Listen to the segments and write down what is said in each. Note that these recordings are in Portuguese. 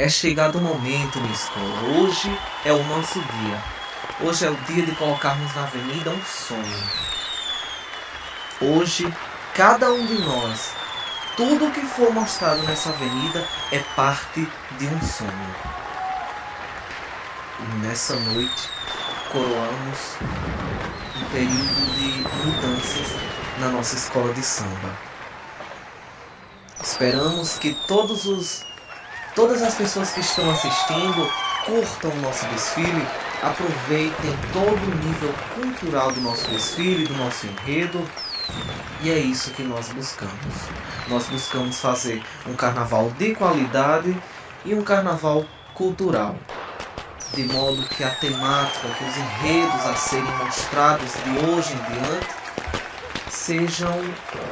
É chegado o momento, minha escola. Hoje é o nosso dia. Hoje é o dia de colocarmos na avenida um sonho. Hoje, cada um de nós, tudo que for mostrado nessa avenida é parte de um sonho. E nessa noite, coroamos um período de mudanças na nossa escola de samba. Esperamos que todas as pessoas que estão assistindo curtam o nosso desfile, aproveitem todo o nível cultural do nosso desfile, do nosso enredo. E é isso que nós buscamos. Nós buscamos fazer um carnaval de qualidade e um carnaval cultural. De modo que a temática, que os enredos a serem mostrados de hoje em diante sejam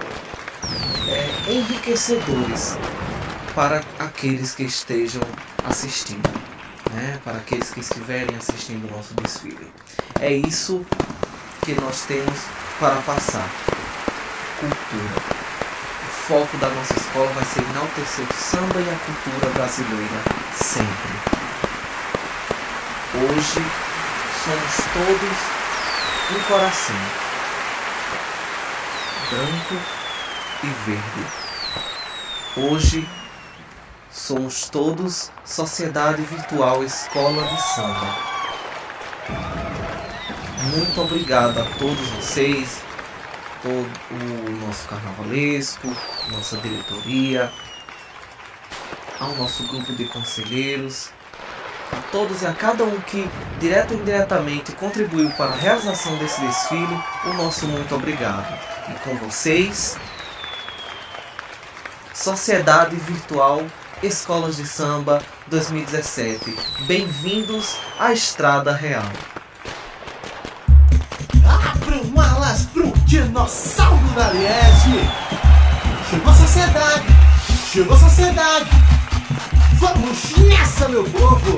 enriquecedores para aqueles que estejam assistindo, para aqueles que estiverem assistindo o nosso desfile. É isso que nós temos para passar. Cultura. O foco da nossa escola vai ser enaltecer o samba e a cultura brasileira sempre. Hoje somos todos um coração branco e verde. Hoje somos todos Sociedade Virtual Escola de Samba. Muito obrigado a todos vocês, todo o nosso carnavalesco, nossa diretoria, ao nosso grupo de conselheiros, a todos e a cada um que, direto ou indiretamente, contribuiu para a realização desse desfile, o nosso muito obrigado. E com vocês, Sociedade Virtual Escolas de Samba 2017. Bem-vindos à Estrada Real. Abram alas pro dinossauro da Liege. Chegou a sociedade, chegou a sociedade. Vamos nessa, meu povo.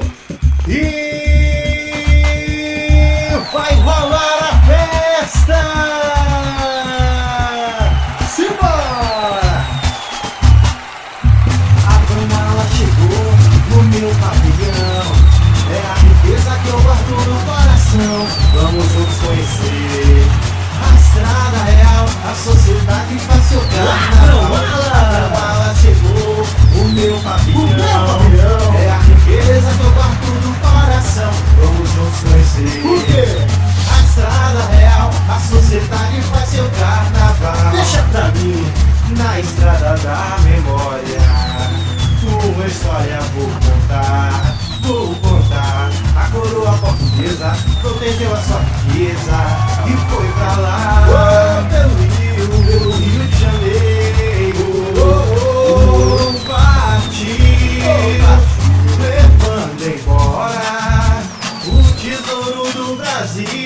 E vai rolar a festa. Simbora! A Brumala chegou no meu pavilhão. É a riqueza que eu guardo no coração. Vamos juntos conhecer a estrada real. A sociedade faz seu carnaval. A Brumala chegou no meu pavilhão. É a riqueza que eu guardo no coração. Vamos juntos conhecer o quê? A estrada real. A sociedade faz seu carnaval. Deixa pra mim na estrada da memória. Uma história vou contar. A coroa portuguesa protegeu a sua riqueza e foi pra lá, pelo Rio de Janeiro. Partiu, levando embora o tesouro do Brasil.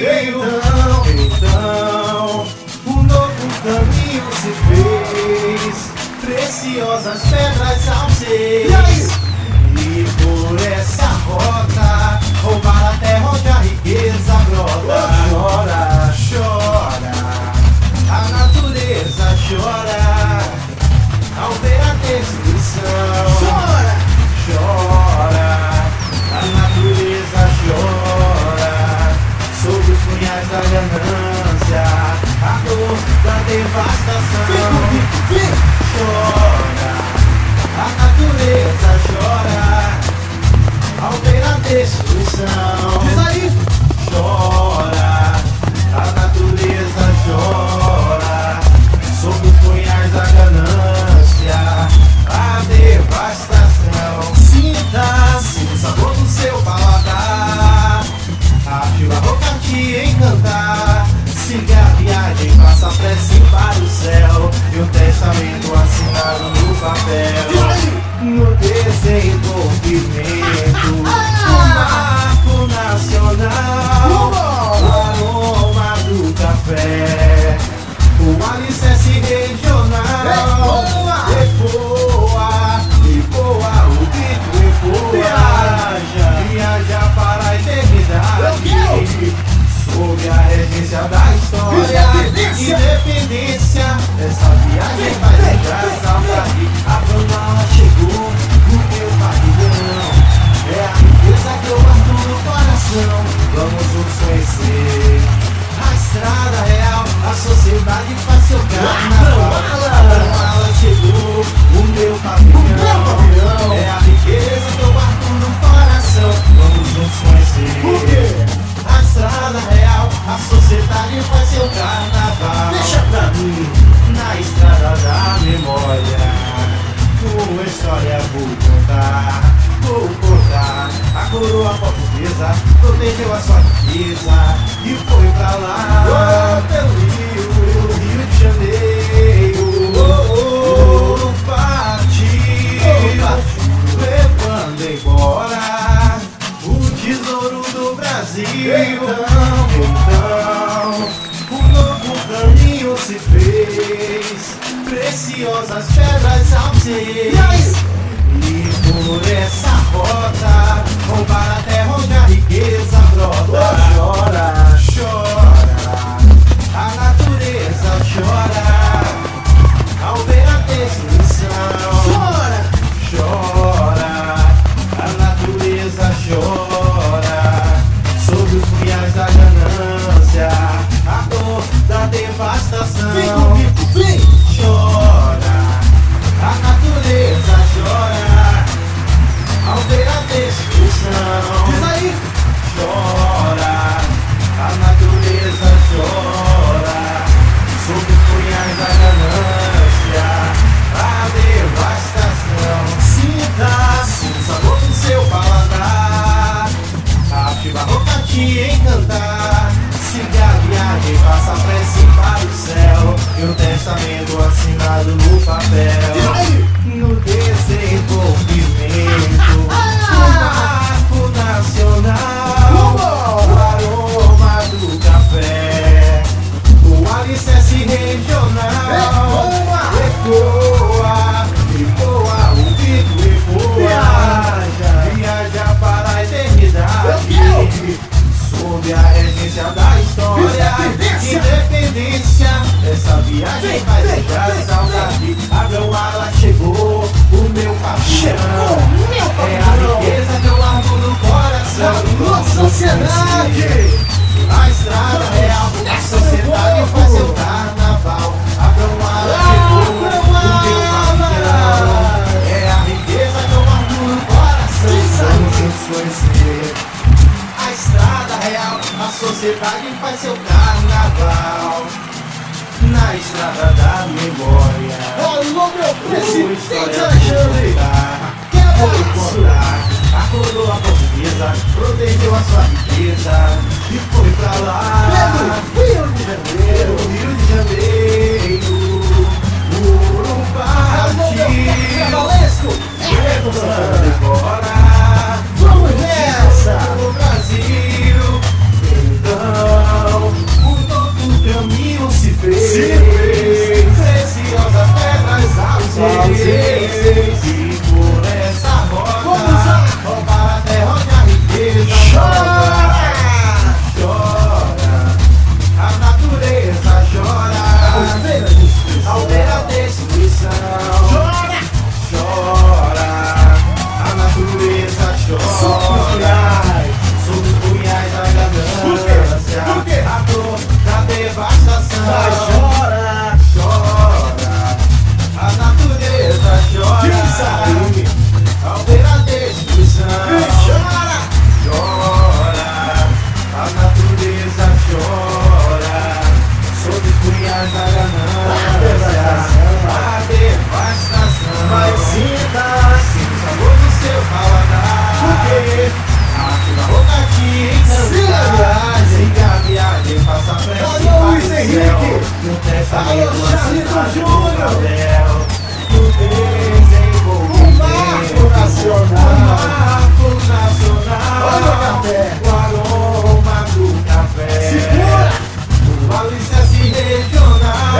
Então, um novo caminho se fez, preciosas pedras aos seis. E por essa rota, roubar a terra onde a riqueza brota. Chora, a natureza chora ao ver a destruição. Chora, a natureza chora sob os punhais da ganância, a dor da devastação. Chora, a natureza chora ao ver a destruição. Diz aí! Chora, a natureza chora sob os punhais da ganância, a devastação. Sinta o sabor do seu paladar, a chuva rouca te encantar. Siga a viagem, faça a prece para o céu e o testamento assinado no papel. No desenvolvimento, o marco nacional, o aroma do café, o alicerce regional. Ecoa, o grito ecoa. Viaja para a eternidade, sob a regência da história. Independência, essa viagem vai lembrar saudade. A Brumala chegou no meu pavilhão. conhecer a estrada real, a sociedade faz seu carnaval. Ela chegou, o meu pavilhão, é a riqueza que eu guardo no coração. Vamos juntos conhecer a estrada real, a sociedade faz seu carnaval. Deixa pra mim, na estrada da memória, uma história vou contar. Vou cortar a coroa portuguesa, protegeu a sua riqueza e foi pra lá, pelo Rio de Janeiro. Partiu, levando embora o tesouro do Brasil. Então, um novo caminho se fez, preciosas pedras ao ser. E por essa rota, roubar a terra onde a riqueza brota. chora, Chora, a natureza chora ao ver a destruição. chora, Chora, a natureza chora sob os punhais da ganância, a dor da devastação. vem comigo, vem! Chora, a natureza chora ao ver a destruição. Diz aí! Chora, a natureza chora sob os punhais da ganância, a devastação. Sinta o sabor do seu paladar, a arte barroca te encantar. Siga a viagem, faça a prece para o céu e o testamento assinado no papel. Diz aí! No desenvolvimento do marco nacional, o aroma do café, o alicerce regional. Ecoa, ecoa, o grito ecoa, viaja para a eternidade, sob a regência da história. Independência, essa viagem vai deixar saudade. A Grão-Ala chegou, o meu pavilhão, é a riqueza que eu largo no coração. Nossa sociedade! A estrada real, a sociedade faz seu carnaval. A Grão-Ala chegou, o meu pavilhão, é a riqueza que eu largo no coração. Vamos juntos conhecer a estrada real, a sociedade faz seu carnaval. Na estrada da memória, Alô, meu presidente história Alexandre! foi contar. A coroa portuguesa protegeu a sua riqueza e foi pra lá, Rio de Janeiro! Rio de Janeiro. Por Alô, meu partir, carnavalesco! levando embora Vamos nessa! o Brasil. Então, um novo caminho se fez. Preciosas pedras ao ser. E por essa rota, Vamos lá! roubar a terra onde a riqueza Chora! chora. A natureza chora ao ver a destruição. Chora! Chora, a natureza chora sob os punhais da ganância, Por quê? a dor da devastação. Chora! Chora, a natureza Diz chora aí! ao ver a destruição. Chora! Chora, a natureza chora sob os punhais da ganância, a devastação. Mas sinta! Sinta o sabor do seu paladar. Porque A arte barroca te Siga a viagem. Siga a viagem, faça a prece Alô, para o Luiz céu. Henrique. No testamento Alô, Charlito assinado no Júnior. papel. No desenvolvimento O marco nacional. O marco nacional. Olha o café. O aroma do café. Segura! O alicerce regional.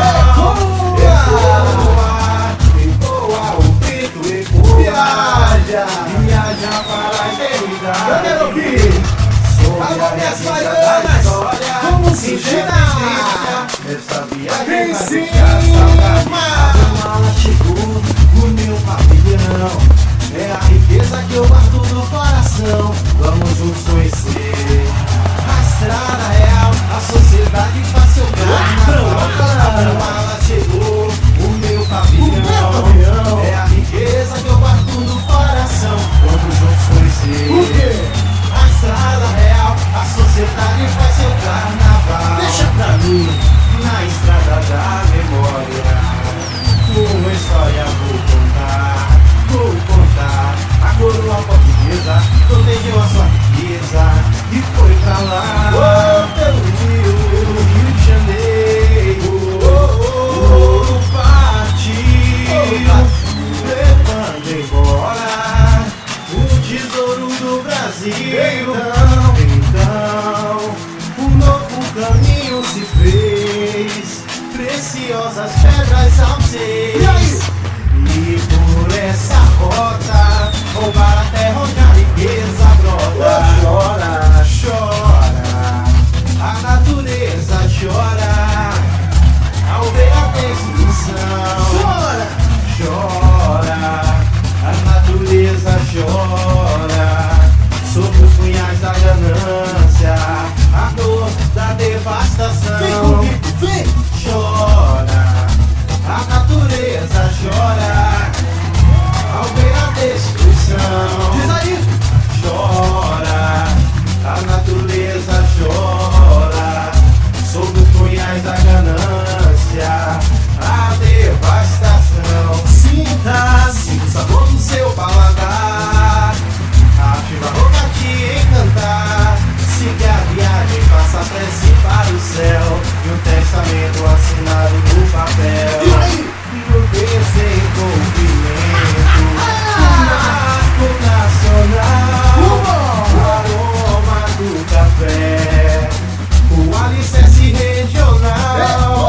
Ecoa, o grito ecoa. Viaja! Viaja para a eternidade. Eu quero ouvir! Sob Alô, a minhas regência baianas! da história, Vamos se independência, essa viagem Em vai cima! deixar saudade. A Grão-Ala chegou, o meu pavilhão, é a riqueza que eu guardo no coração. Vamos juntos conhecer a estrada real. a sociedade faz seu carnaval. Ela chegou, o meu pavilhão. É a riqueza que eu guardo no coração. Vamos juntos conhecer a estrada real, a sociedade faz seu carnaval. Deixa pra mim. Na estrada da memória, uma história vou contar. A coroa portuguesa protegeu a sua riqueza e foi pra lá, pelo Rio de Janeiro. O partiu, levando embora o tesouro do Brasil. Então, um novo caminho se fez, preciosas pedras ao seis. E por essa rota, roubar a terra onde a riqueza brota. Chora, chora, a natureza chora ao ver a destruição. Chora, chora, a natureza chora sob os punhais da ganância, a dor da devastação. Vem comigo, vem! Chora, a natureza chora ao ver a destruição. Diz aí! Chora, a natureza chora sob os punhais da ganância, a devastação. Sinta o sabor do seu paladar, ativa a boca te encantar. Siga a viagem, faça a prece para o céu e um testamento assinado no papel. E aí? No desenvolvimento, o marco nacional, o aroma do café, o alicerce regional.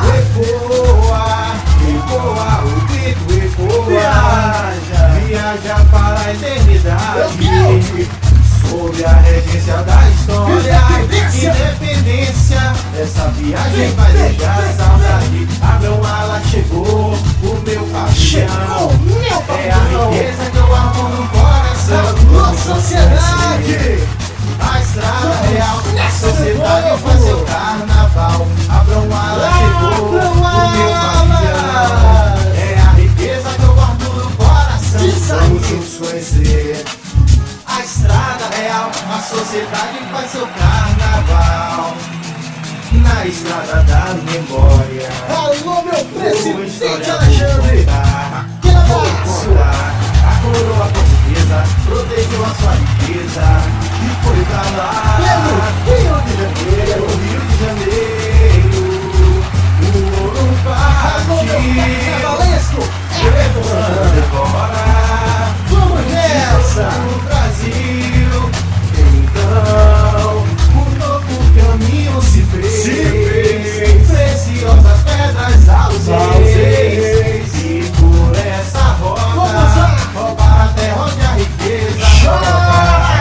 Ecoa, o grito ecoa. Viaja para a eternidade, sob a regência da história. Independência, essa viagem vai deixar saudade. Abram ala, chegou o meu pavilhão. É a riqueza que eu amo no coração. Nossa sociedade! A estrada real, a sociedade faz seu carnaval. Abram ala, chegou o meu pavilhão. É a riqueza que eu guardo no coração. Vamos juntos conhecer a estrada real, a sociedade faz seu carnaval. Na estrada da memória, Alô, meu uma presidente história Alexandre! Que abraço! A coroa portuguesa protegeu a sua riqueza e foi pra lá, Pelo Rio de Janeiro! pelo Rio de Janeiro. O ouro Alô, meu partiu, carnavalesco! levando embora Vamos nessa! no Brasil. Então, um novo caminho se fez, preciosas pedras aos reis. E por essa rota, roubar a terra onde a riqueza brota.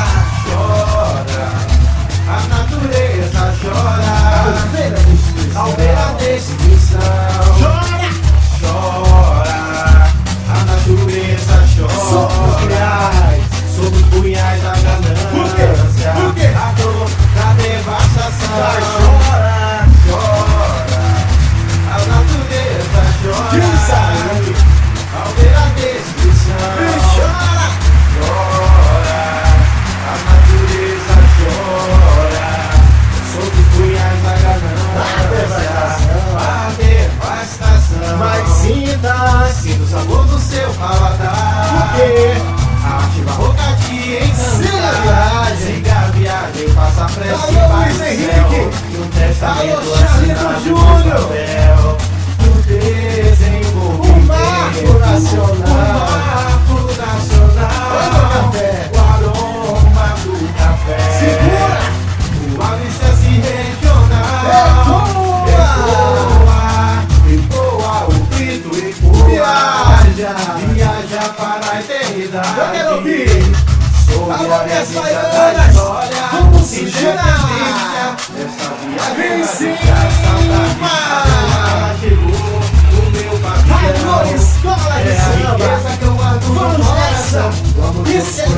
Chora, a natureza chora ao ver a destruição. Chora! Chora, a natureza chora sob os punhais da ganância, Por quê? a dor da devastação. Chora! Chora, a natureza Diz chora aí! ao ver a destruição. Chora! Chora, a natureza chora sob os punhais da ganância, a devastação. Mas sinta o sabor do seu paladar. o quê? Ativa a boca te Siga a encantar. viagem. Siga a viagem, faça a prece Alô, para Luiz o Henrique. céu e um testamento Alô, Charlito assinado no Júnior. papel. O desenvolvimento, O marco nacional. o marco nacional. Olha o café. O aroma do café. Segura! O alicerce regional. Ecoa, o grito ecoa. Viaja para a eternidade. Eu quero ouvir. Sob Alô, a minhas regência baianas. da história. Vamos Independência, girar. essa Em viagem vai cima. deixar saudade. Ela chegou no meu pavilhão. Alô, escola de É a samba! riqueza que eu guardo no Vamos coração. nessa! Vamos Isso é